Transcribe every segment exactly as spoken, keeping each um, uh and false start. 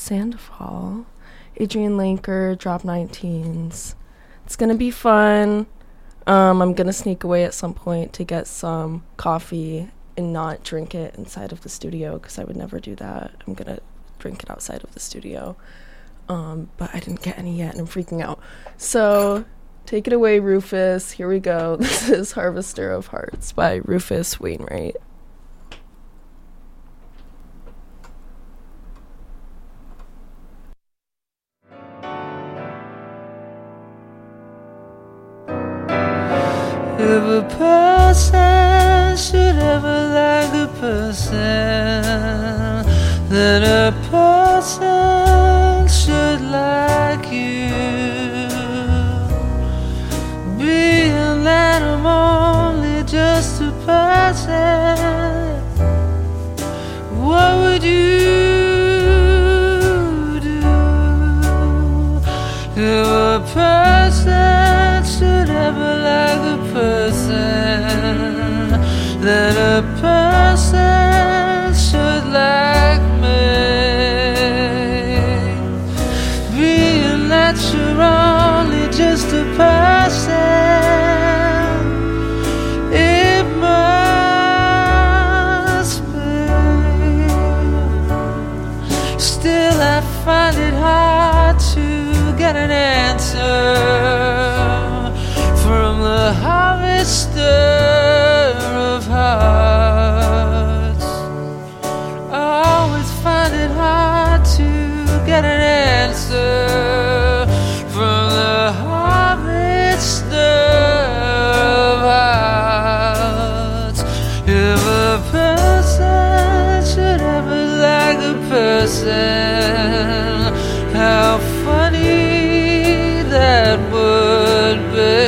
Sandoval. Adrian Lanker, Drop nineteens. It's gonna be fun. Um, I'm gonna sneak away at some point to get some coffee and not drink it inside of the studio, because I would never do that. I'm gonna drink it outside of the studio. Um, but I didn't get any yet, and I'm freaking out. So, take it away, Rufus. Here we go. This is Harvester of Hearts by Rufus Wainwright. If a person should ever like a person, then a person should like you. Being that I'm only just a person, what would you do? If a person should ever like a person, then a person should like me. Being that you're only just a person, it must be. Still I find it hard to get an answer from the harvester of hearts. I always find it hard to get an answer from the harvester of hearts. If a person should ever like a person, how funny that would be.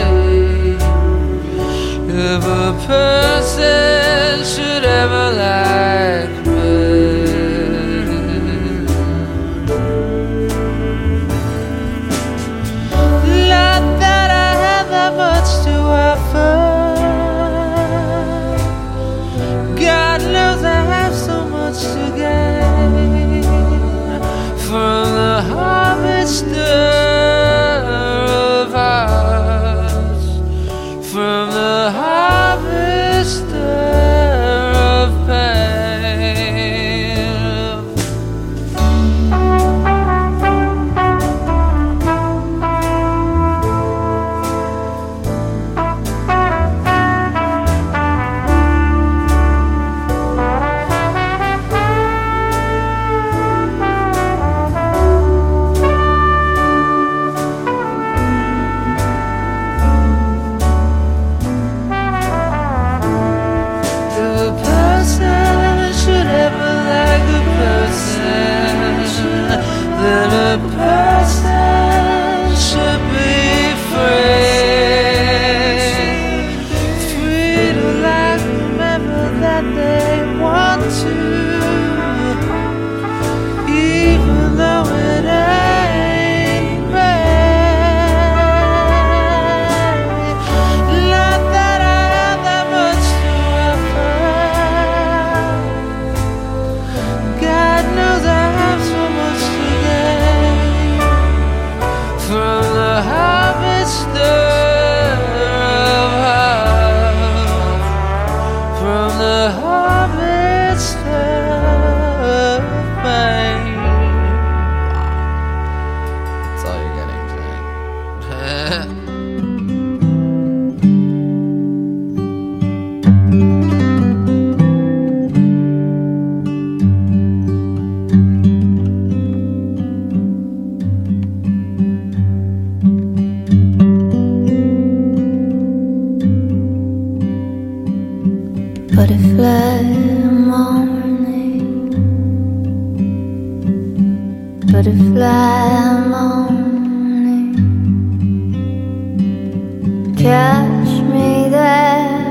If a person should ever like me. Not that I have that much to offer. God knows I have so much to gain from the harvester of hearts, from the harvester of pain. Then a person should be free, free to like whomever that they want to, even though it ain't right. Not that I have that much to offer. God knows I have so much to from the harvester of hearts, from the harvester of pain. That's all you're getting tonight. Butterfly morning, butterfly morning, catch me there,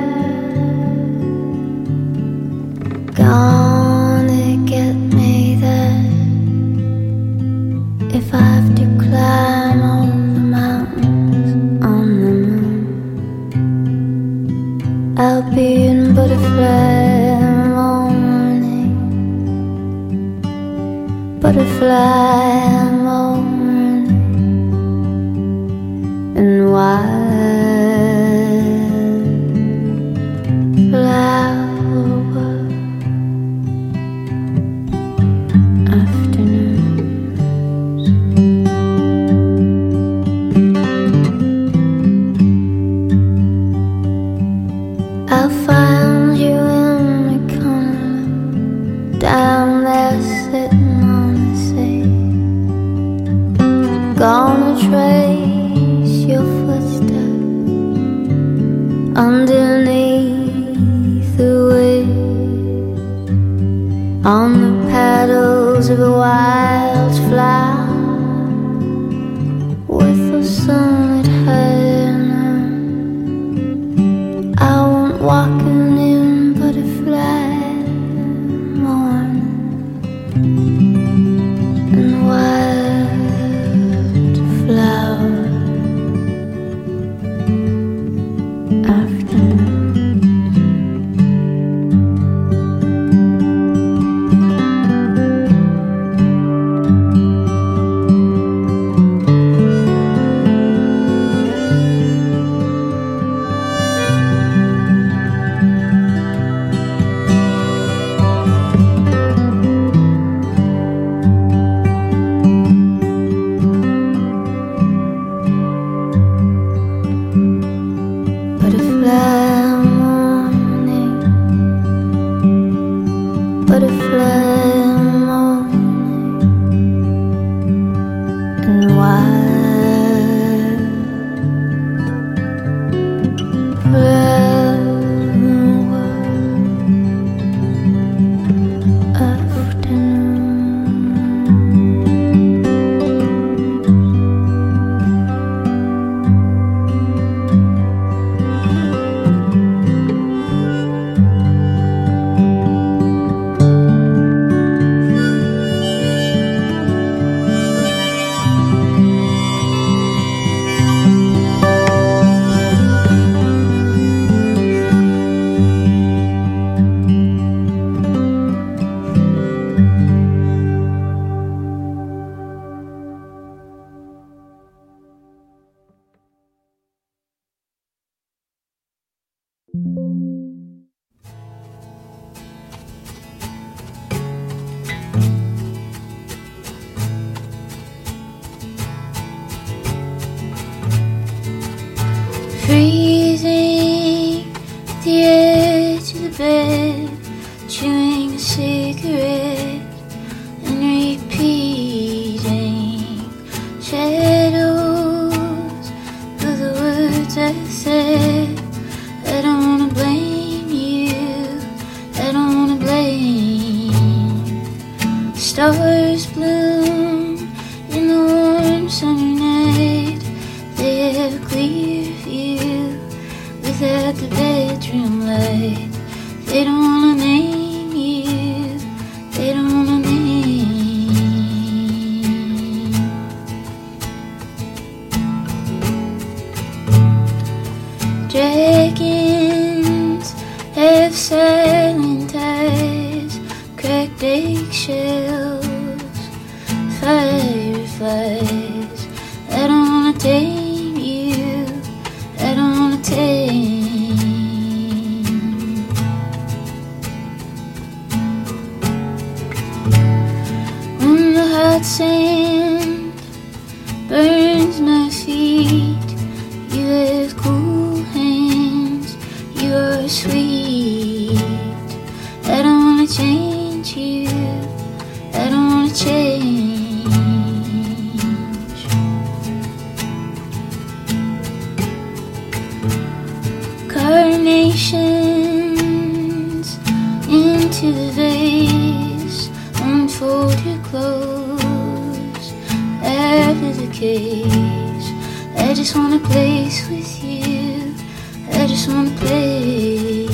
gonna get me there. If I have to climb all the mountains on the moon, I'll be in butterfly morning, butterfly fly mourn and wild flower afternoons. I found you in the corner down there sitting on the seat. Gonna trace your footsteps underneath the waves on the petals of a wildflower with the sunlit hair. I won't walk in butterfly morning and wildflower afternoon. Butterfly morning, butterfly morning, and wild flower afternoon. Freezing at the edge of the bed, chewing a cigarette and repeating shadows of the words I said. I don't wanna blame you, I don't wanna blame. Stars bloom in the warm summer night. They have a clear view without the bedroom light. They don't wanna name you, they don't wanna name. Dragons have silent eyes, cracked eggshells, fireflies. I don't wanna tame you, I don't wanna tame. When the hot sand burns my feet, you have cool hands, you are sweet. I don't wanna change you, I don't wanna change. Carnations into the vase, unfold your clothes out of the case. I just wanna place with you, I just wanna place.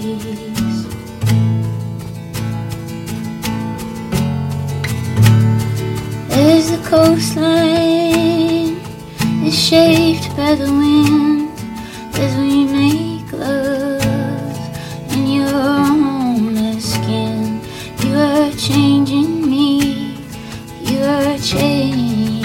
As the coastline is shaped by the wind, as we make love in your own skin, you are changing me, you changing.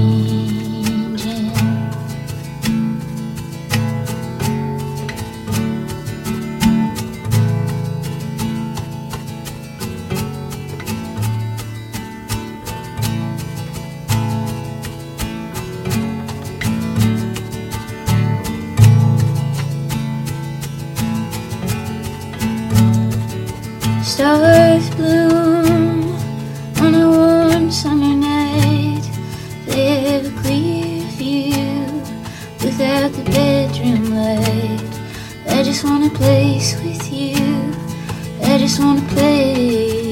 Stars bloom on a warm summer night. They have a clear view without the bedroom light. I just wanna place with you. I just wanna place.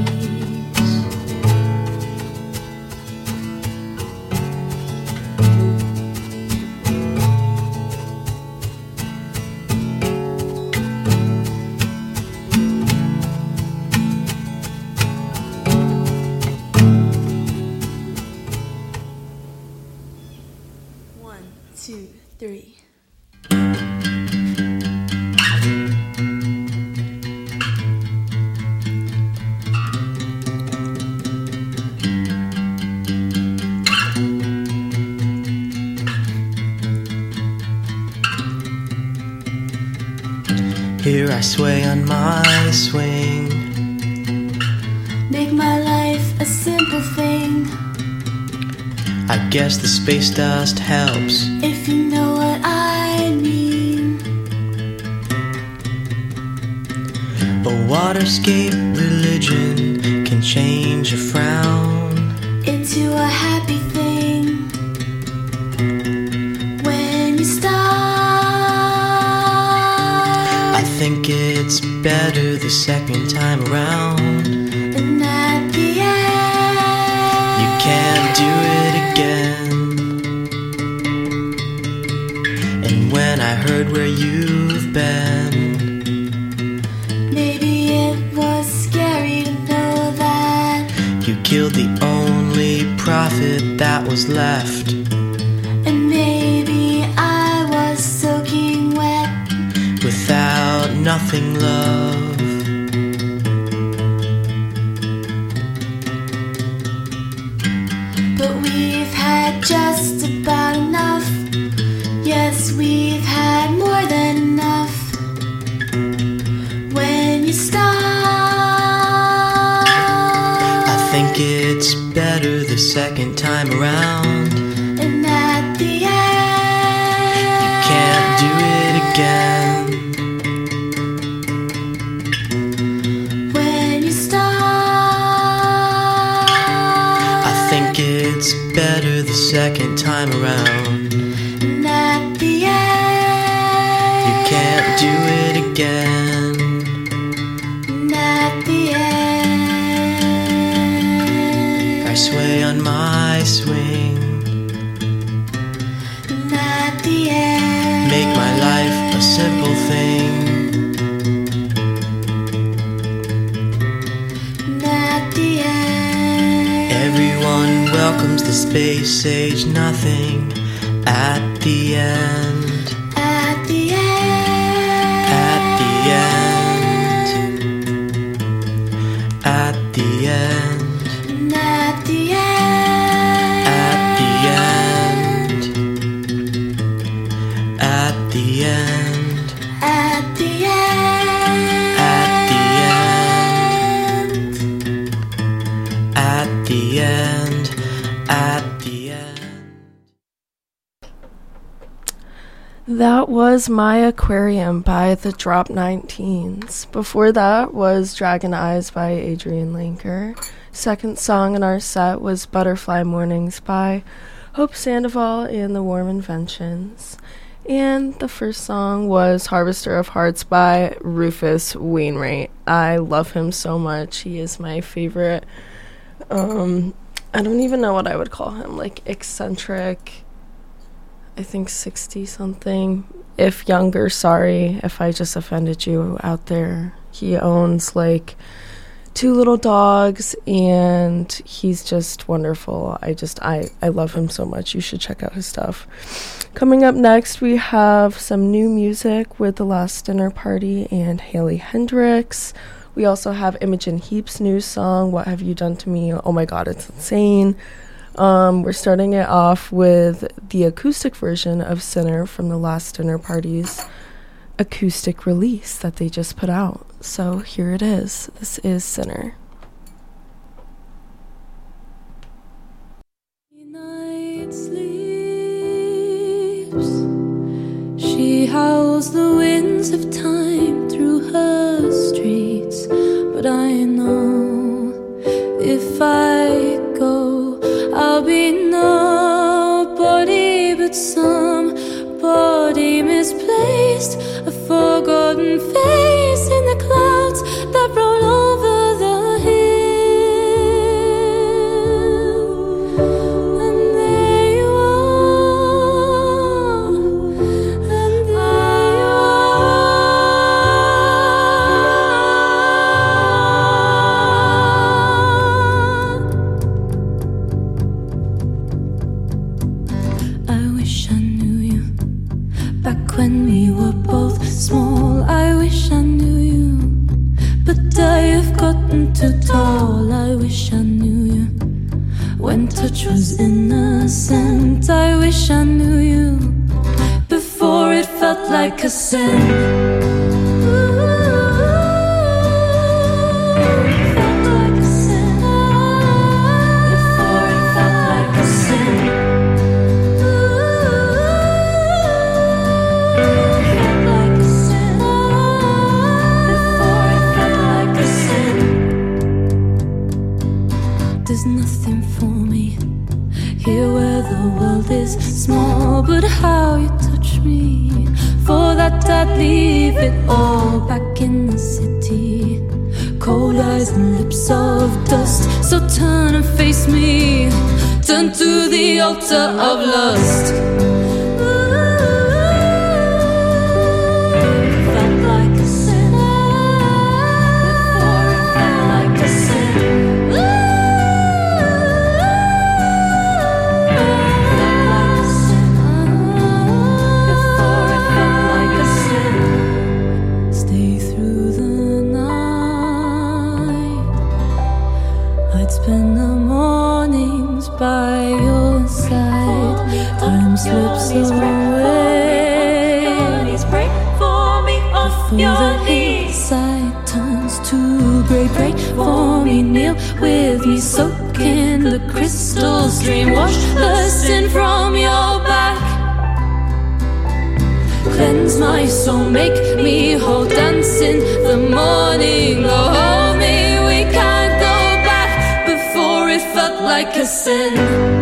Two, three. Here I sway on my swing. Make my life a simple thing. I guess the space dust helps. If you know what I mean. A waterscape religion can change a frown Into a happy thing. When you start, I think it's better the second time around. and at the end, You can't do it again. And when I heard where you've been, maybe it was scary to know that. you killed the only prophet that was left. And maybe I was soaking wet. Without nothing, love. But we've had just about enough. Yes, we've had more than enough. When you start, I think it's better the second time around. and at the end, You can't do it again. when you start, I think it's better the second time around. and at the end, You can't do it again. and at the end, I sway on my swing. and at the end, Make my life a simple thing. and at the end, Everyone welcomes the space age, nothing at the end. at the end, At the end. At the end. and at the end, At the end. At the end. at the end, At the end. At the end. At the end. That was My Aquarium by the Drop nineteens. Before that was Dragon Eyes by Adrian Linker. Second song in our set was Butterfly Mornings by Hope Sandoval and the Warm Inventions. And the first song was Harvester of Hearts by Rufus Wainwright. I love him so much. He is my favorite. Um, I don't even know what I would call him. Like eccentric, I think sixty something. If younger, sorry if I just offended you out there. He owns like two little dogs and he's just wonderful. I just, I, I love him so much. You should check out his stuff. Coming up next, we have some new music with The Last Dinner Party and Haley Hendrix. We also have Imogen Heap's new song, What Have You Done to Me? Oh my god, it's insane. Um, we're starting it off with the acoustic version of Sinner from the last dinner party's acoustic release that they just put out. So here it is. This is Sinner. Night sleeps. She howls the winds of time through her streets. But I know if I go, I'll be nobody but somebody misplaced. A forgotten face in the clouds that roll over the hill. And there you are, and there you are. I wish I knew you back when we were both small. I wish I knew you, but I have gotten too tall. I wish I knew you when touch was innocent. I wish I knew you before it felt like a sin. There's nothing for me here where the world is small, but how you touch me, for that I'd leave it all back in the city. Cold eyes and lips of dust, so turn and face me, turn to the altar of lust. Spend the mornings by your side. Time slips away. Break for me off your knees. Side turns to grey. Break for me, kneel with me, soak in the crystal stream. Wash the sin from your back. Cleanse my soul, make me whole. Dance in the morning, oh, hold me, we can't go back. Before it felt like a sin.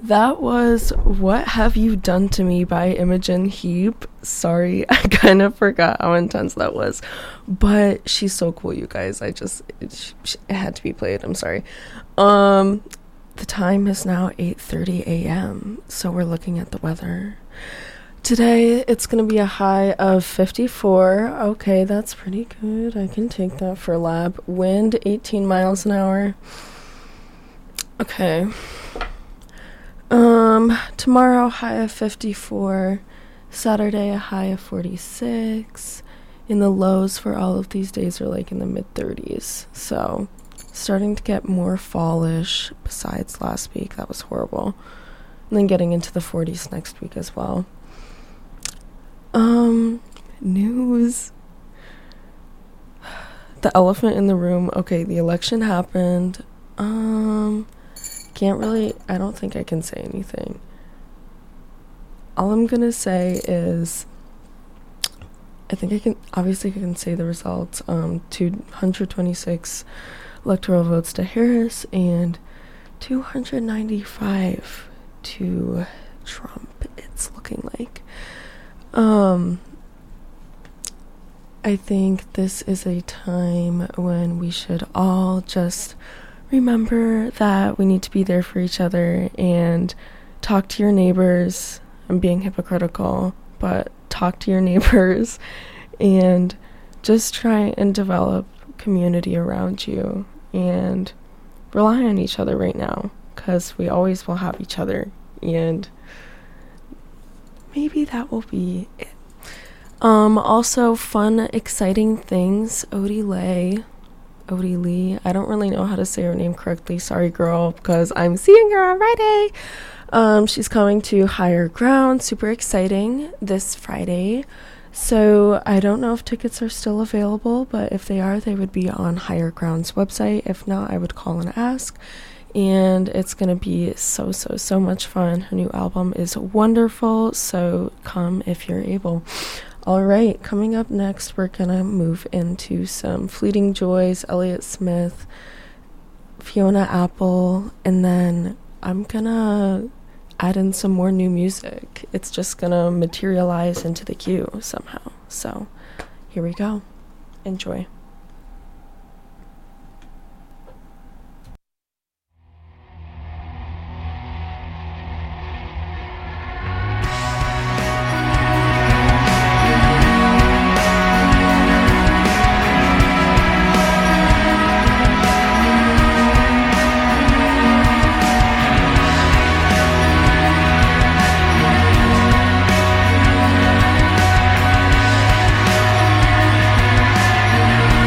That was What Have You Done to Me by Imogen Heap. Sorry, I kind of forgot how intense that was. But she's so cool, you guys. I just, it, it had to be played. I'm sorry. Um, the time is now eight thirty a.m. So we're looking at the weather. Today, it's going to be a high of fifty-four. Okay, that's pretty good. I can take that for lab. Wind, eighteen miles an hour. Okay. Um, tomorrow, high of fifty-four. Saturday, a high of forty-six. And the lows for all of these days are like in the mid-thirties. So, starting to get more fallish besides last week. That was horrible. And then getting into the forties next week as well. Um, news. The elephant in the room. Okay, the election happened. Um... Can't really, I don't think I can say anything. All I'm gonna say is, I think I can, obviously I can say the results. Um, two hundred twenty-six electoral votes to Harris and two hundred ninety-five to Trump, it's looking like. Um, I think this is a time when we should all just remember that we need to be there for each other and talk to your neighbors. I'm being hypocritical, but talk to your neighbors and just try and develop community around you and rely on each other right now, because we always will have each other, and maybe that will be it. Um, also, fun, exciting things. Odie Lay Odie Lee. I don't really know how to say her name correctly. Sorry, girl, because I'm seeing her on Friday. Um, she's coming to Higher Ground. Super exciting this Friday. So I don't know if tickets are still available, but if they are, they would be on Higher Ground's website. If not, I would call and ask. And it's going to be so, so, so much fun. Her new album is wonderful. So come if you're able. All right, coming up next, we're going to move into some Fleeting Joys, Elliott Smith, Fiona Apple, and then I'm going to add in some more new music. It's just going to materialize into the queue somehow. So here we go. Enjoy. Thank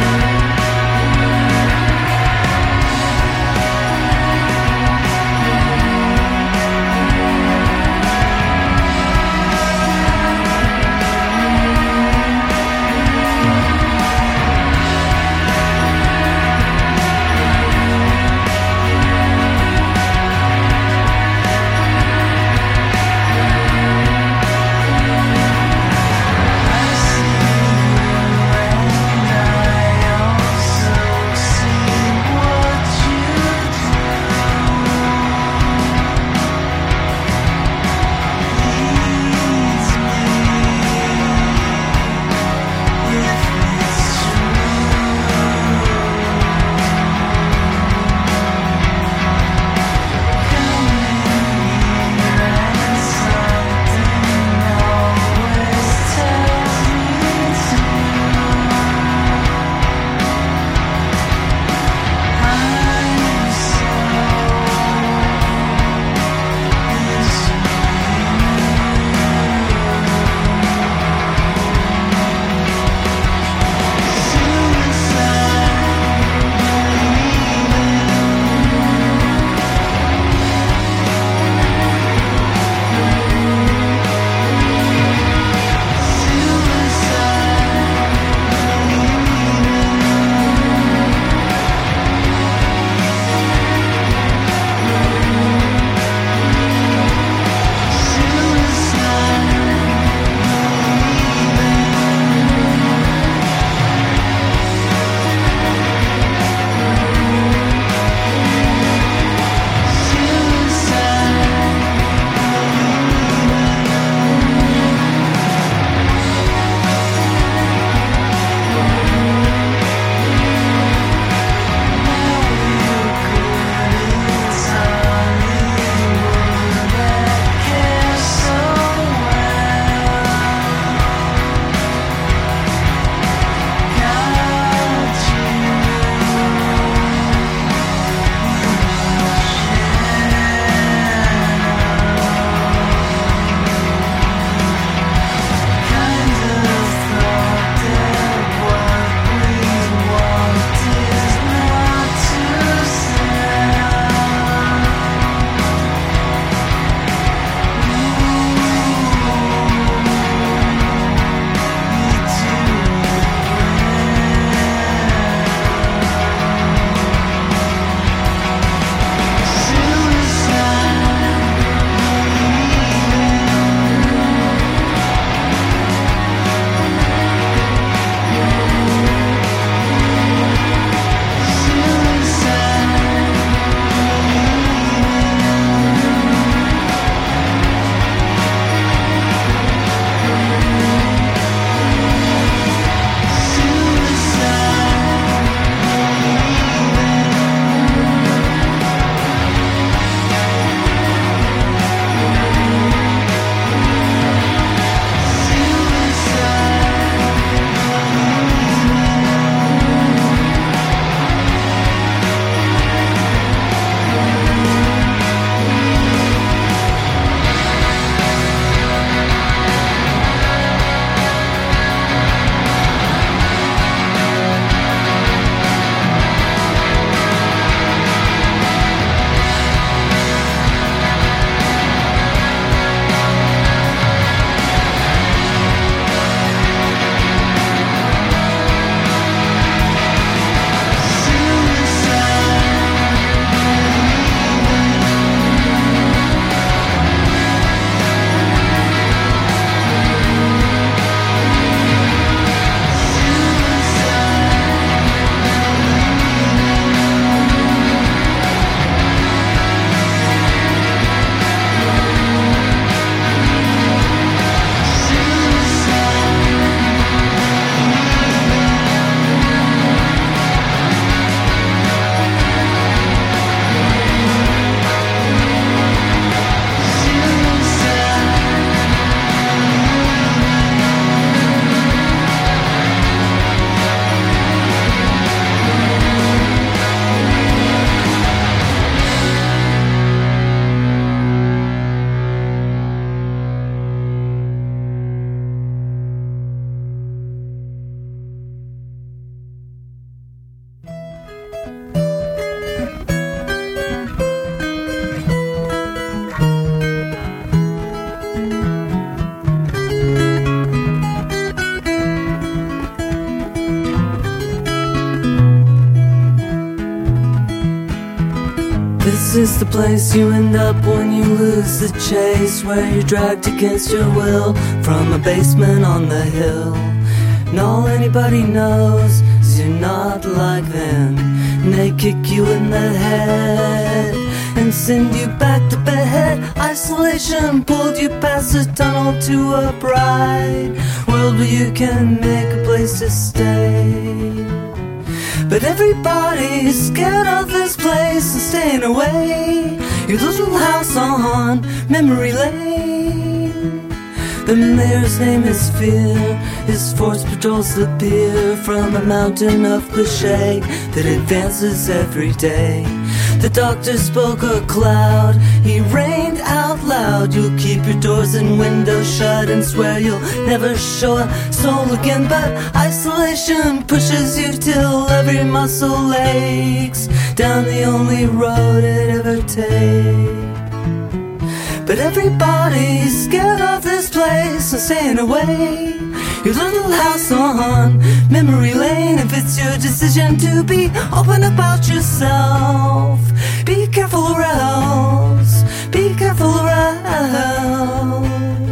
This is the place you end up when you lose the chase, where you're dragged against your will from a basement on the hill. And all anybody knows is you're not like them, and they kick you in the head and send you back to bed. Isolation pulled you past the tunnel to a bright world where you can make a place to stay. But everybody's scared of this place and staying away. Your little house on memory lane. The mayor's name is Fear. His force patrols the pier from a mountain of cliche that advances every day. The doctor spoke a cloud, he rained out loud. You'll keep your doors and windows shut and swear you'll never show a soul again. But isolation pushes you till every muscle aches down the only road it ever takes. But everybody's scared of this place and staying away. Your little house on memory lane. If it's your decision to be open about yourself, be careful or else, be careful or else.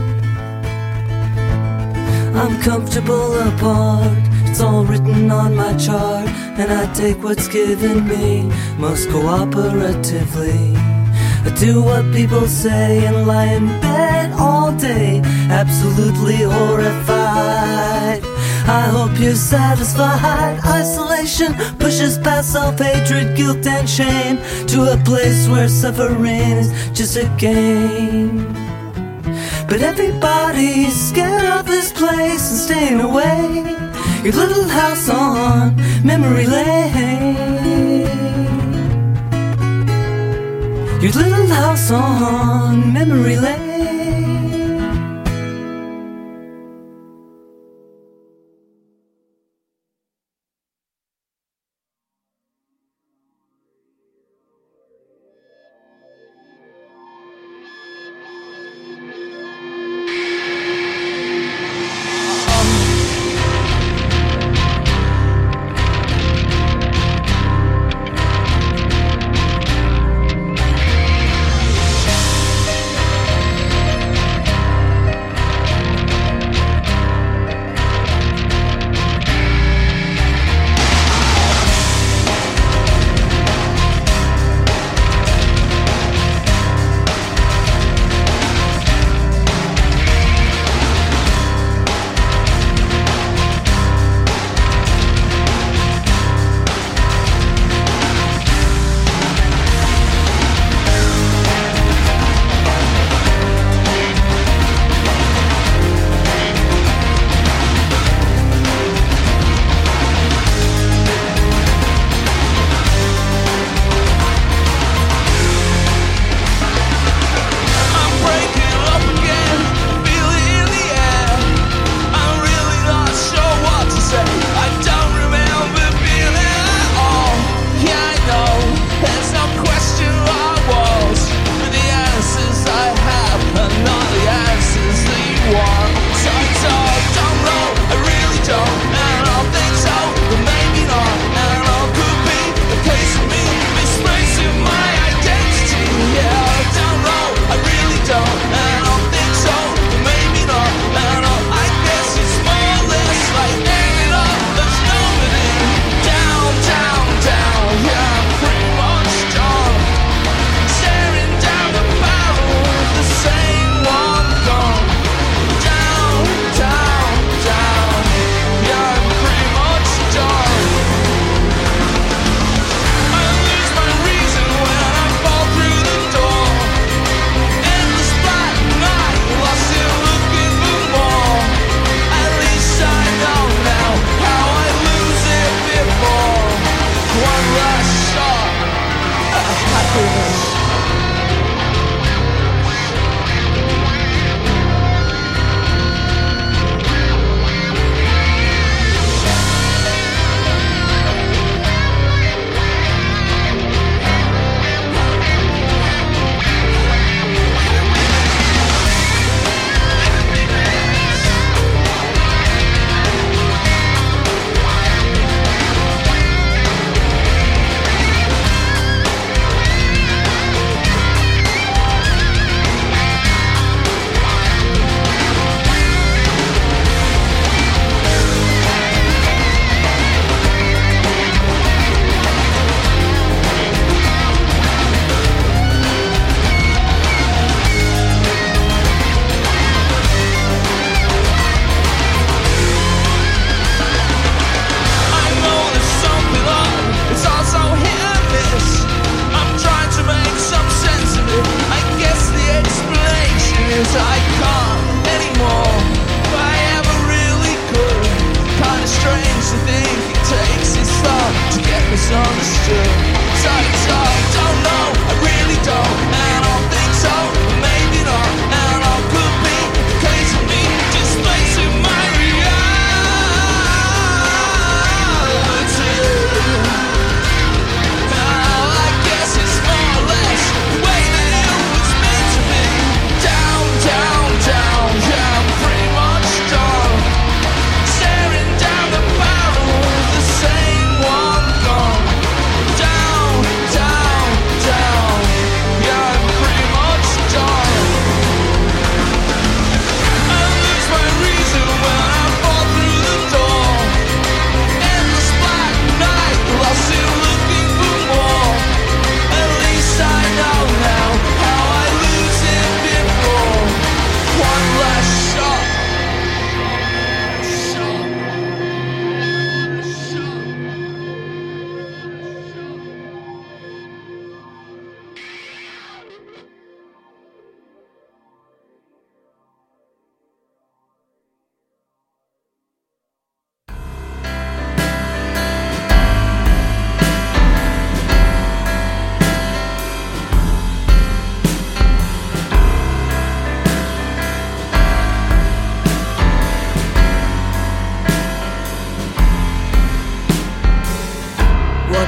I'm comfortable apart, it's all written on my chart, and I take what's given me most cooperatively. I do what people say and lie in bed all day, absolutely horrified. I hope you're satisfied. Isolation pushes past self-hatred, guilt and shame to a place where suffering is just a game. But everybody's scared of this place and staying away. Your little house on memory lane. Your little house on memory lane.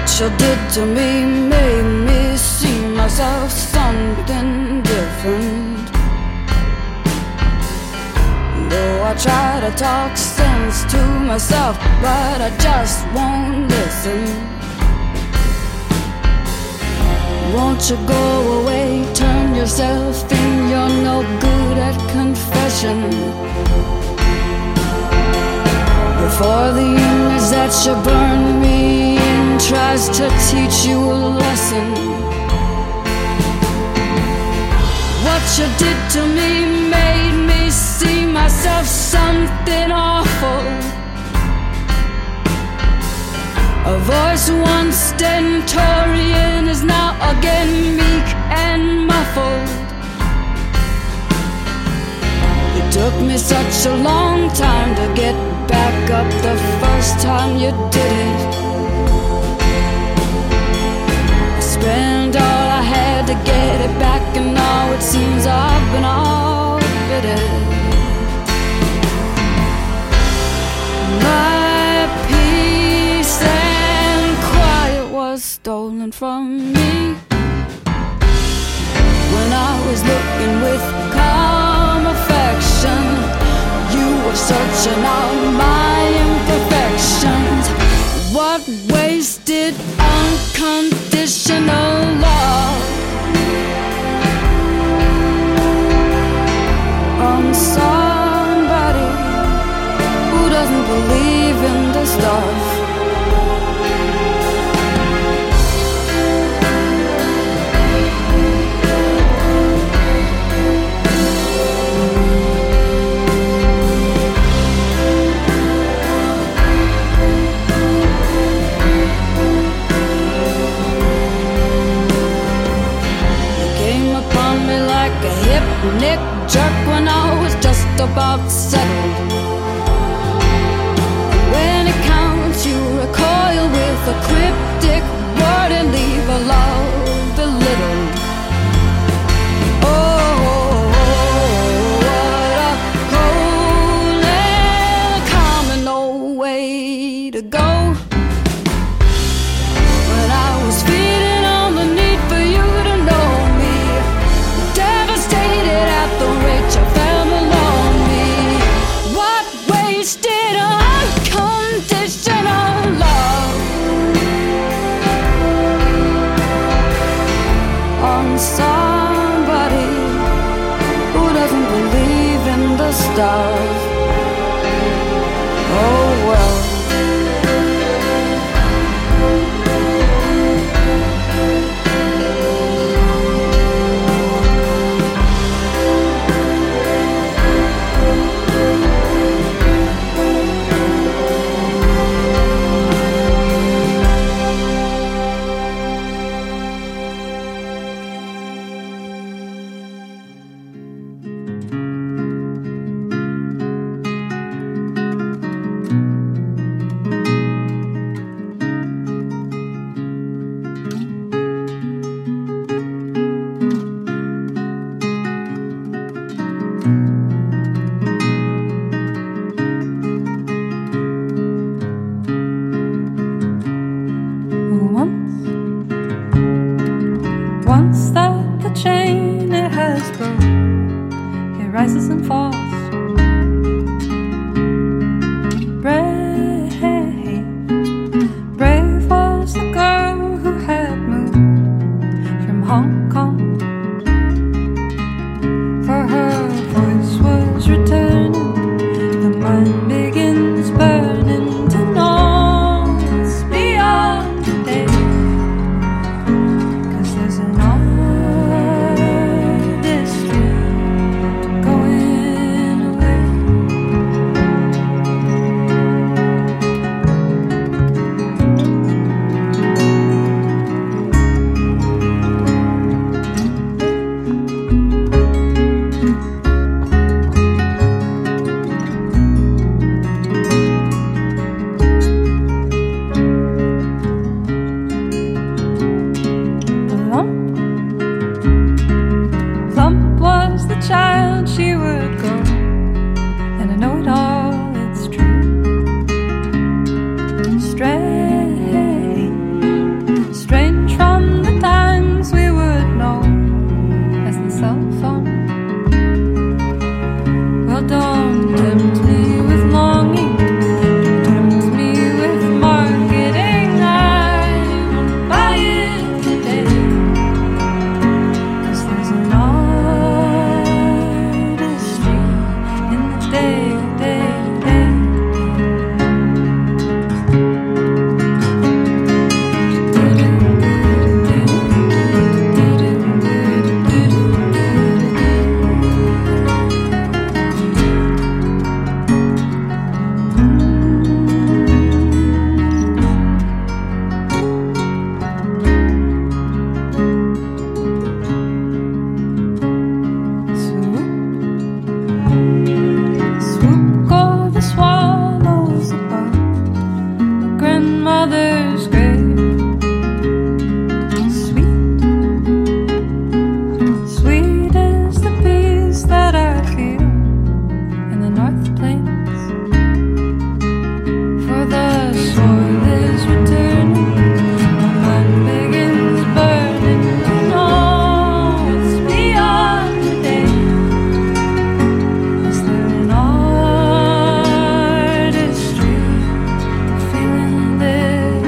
What you did to me made me see myself something different. Though I try to talk sense to myself, but I just won't listen. Won't you go away, turn yourself in, you're no good at confession. Before the image that you burn me in tries to teach you a lesson. What you did to me made me see myself something awful. A voice once stentorian is now again meek and muffled. It took me such a long time to get back up the first time you did it. I spent all I had to get it back, and now it seems I've been outbidden. My peace and quiet was stolen from me when I was looking with calm affection. You were searching out my imperfections. What wasted unconditional love on somebody who doesn't believe in the stuff. Nick jerk when I was just about settled. When it counts, you recoil with a cryptic word and leave a love belittled. Oh, what a cold and common old way to go. When I was feeding on the need for you to know me, devastated at the rate you fell along me. What wasted unconditional love on somebody who doesn't believe in the stuff. Oh well. mother's grave. Sweet, sweet is the peace that I feel in the North Plains. For the soil is returning, my mind begins burning, and all that's beyond today. Is there an artistry feeling this?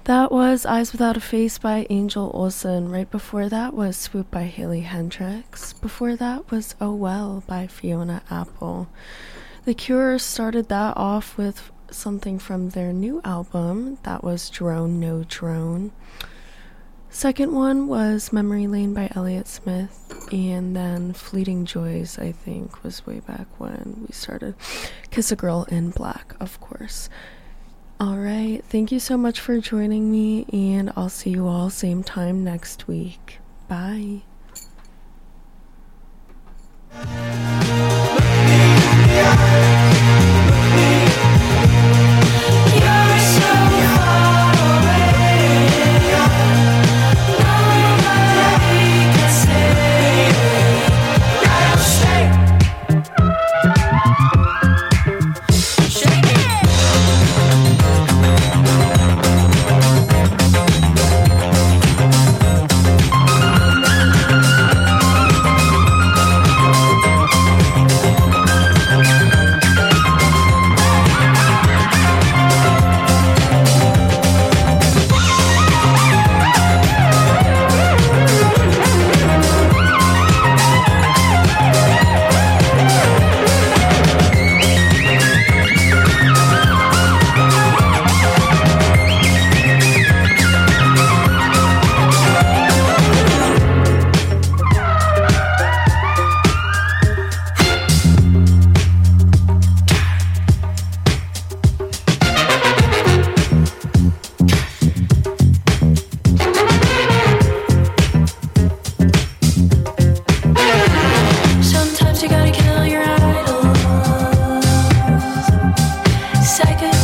That was Eyes Without a Face by Angel Olsen. Right before that was Swoop by Haley Hendrix. Before that was Oh Well by Fiona Apple. The Cure started that off with something from their new album. That was Drone No Drone. Second one was Memory Lane by Elliott Smith. And then Fleeting Joys, I think, was way back when we started. Kiss a Girl in Black, of course. Alright, thank you so much for joining me, and I'll see you all same time next week. Bye. Second